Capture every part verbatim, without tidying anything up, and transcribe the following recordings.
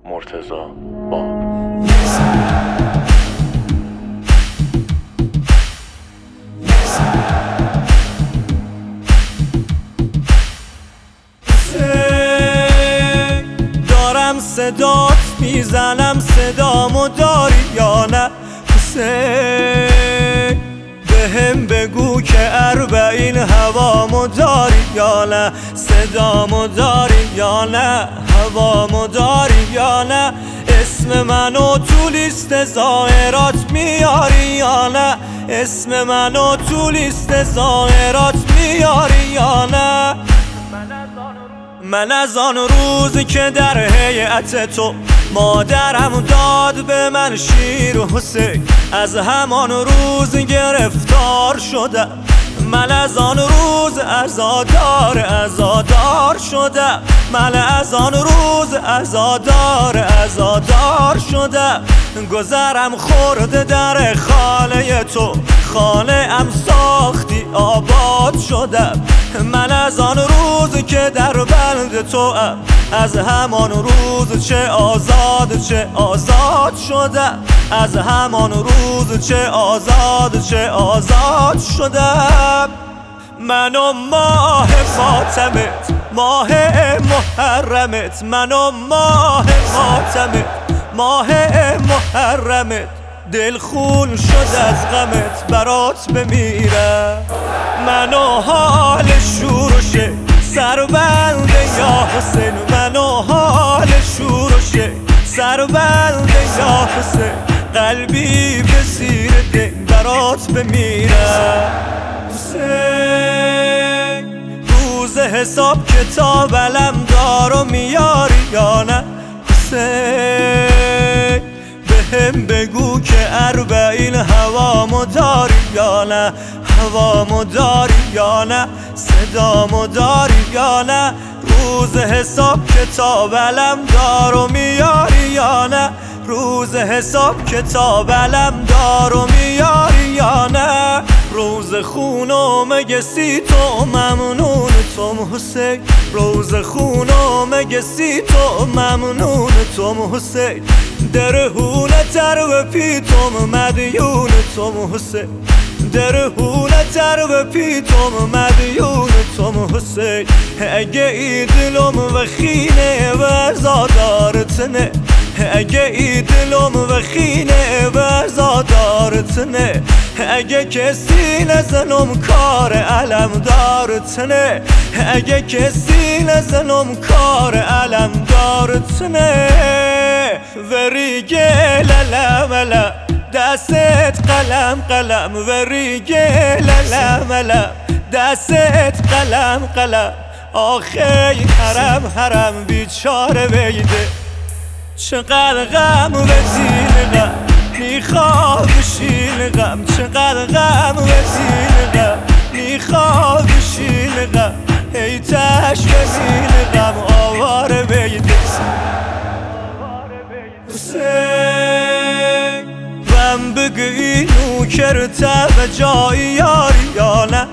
مرتضی باب. دارم صدات میزنم، صدامو داری یا نه؟ حسین بهم بگو که اربعین هوامو داری یا نه؟ صدامو داری یا نه؟ هوامو داری یا نه؟ اسم منو تو لیست ظاهرات میاری یا نه؟ اسم منو تو لیست ظاهرات میاری یا نه؟ من از آن روزی که در هیئت تو مادرم داد به من شیر و حسین، از همان روز گرفتار شدم. من از آن روز عزادار عزادار شدم. من از آن روز عزادار عزادار شدم. گذرم خورده در خانه تو، خانه ام ساختی آباد شدم. من از آن روز که در بند تو ام، از همان روز چه آزاد چه آزاد شدم. از همان روز چه آزاد چه آزاد شدم. من و ماه فاطمت، ماه محرمت، من و ماه فاطمت، ماه محرمت، دل خون شد از غمت برات بمیرم. من و حال شور و شک سربند یا حسین، من و حال شور و شک سربند یا حسین، قلبی به زیر دل برات بمیرم. حسین روز حساب کتاب علم دار و میاری یا نه؟ حسین بهم بگو که اربعین هوامو داری یا نه؟ هوامو داری یا نه؟ صدامو داری یا نه؟ روز حساب کتاب علم دار و میاری یا نه؟ روز حساب کتاب علم دار و میاری یا نه؟ روز خونو مگسی تو ممنون توم حسین، روز خونو مگسی تو ممنون توم حسین، درهونه تر و پیتم مدیون توم حسین، درهونه تر و پیتم مدیون توم حسین. اگه ای دلم و خینه و عزادارتنه، اگه ای دلم و خینه و عزادارتنه، اگه کسی نزنم کار علم دارتنه، اگه کسی نزنم کار علم دارتنه. وریگه للملا دستت قلم قلم، وریگه للملا دستت قلم قلم. آخه حرم حرم بیچاره ویده، چقدر غم و زیر غم میخواد شیل غم، چقدر غم و زیر غم میخواد شیل غم. ای تش و زیر غم آواره بیده. حسین وم بگی نوکر و جایی یاری یا نه؟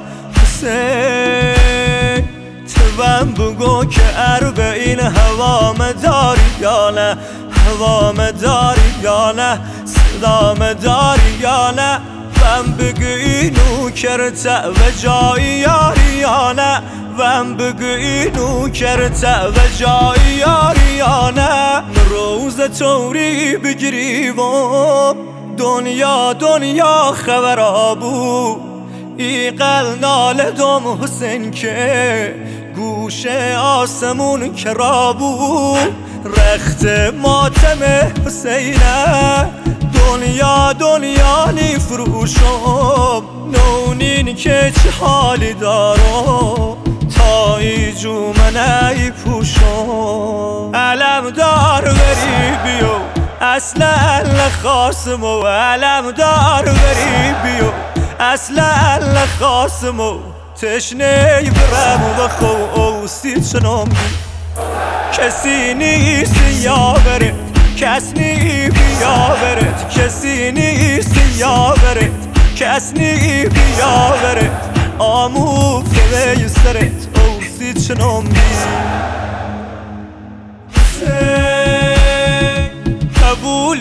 حسین توم بگو که اربعین هوام داری یا نه؟ هوام داری یا نه؟ صدام داری یا نه؟ وم بگی نوکر و جایی یاری یا نه؟ وم بگی نوکر و جایی یاری یا نه؟ روز توری بگریبم دنیا دنیا خبر بود، ایقل ناله دم حسین که گوش آسمون کرابو، رخت ماتم حسینه دنیا دنیا نی فروشم، نونین که چه حالی دارم تا ایجو من ای پوشم. علم دار بری بیو اصلا لخاسمو، علم دار بری بیو اصلا لخاسمو، تشنه برم و خو اوستی چنم بی، کسی نیست یا برد کس نی بیا برد، کسی نیست یا برد کس نی بیا برد. آموخته به سرت اوستی چنم بی.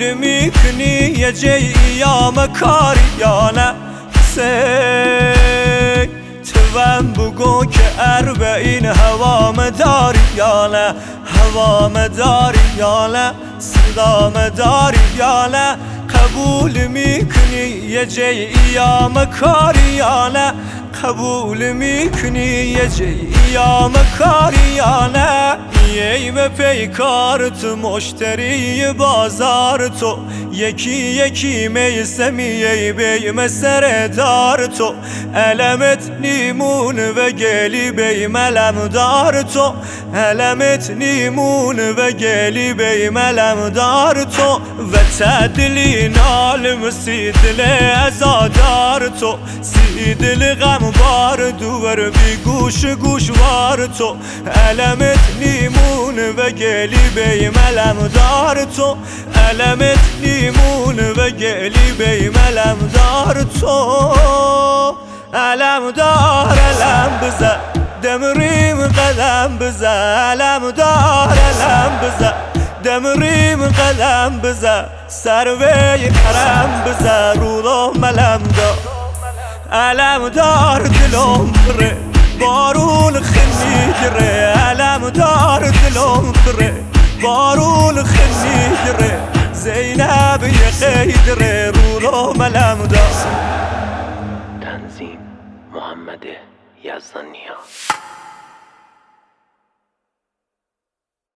قبول میکنی یه جی ایام کاری یا نه حسین توام بگو که اربعین هوام داری یا نه هوام داری یا نه صدام داری یا نه قبول میکنی یه جی ایام کاری یا نه قبول میکنی یه جی ایام کاری یا نه ای به پیکار تو مشتری بازار تو یکی یکی میسمی ای بیم سر دار تو علمت نیمون و گلی بیم علم دار تو علمت نیمون و گلی بیم علم دار تو و تدلی نالم سیدل ازادار تو سیدل غم بار دور بی گوش گوشوار تو علمت نیمون و گلی بیم علم دار تو علمت نیمون و گلی بیم علم دار تو علم دار علم بزن دمریم قدم بزن علم دار علم بزن دمریم قدم بزن سروی حرم بزن رولم علم دار علم دار دلم بره بارون خنی گره علم دار دلم بره بارون خنی گره زینب یه قیدره رولم علم دار تنظیم محمد یزدانیان.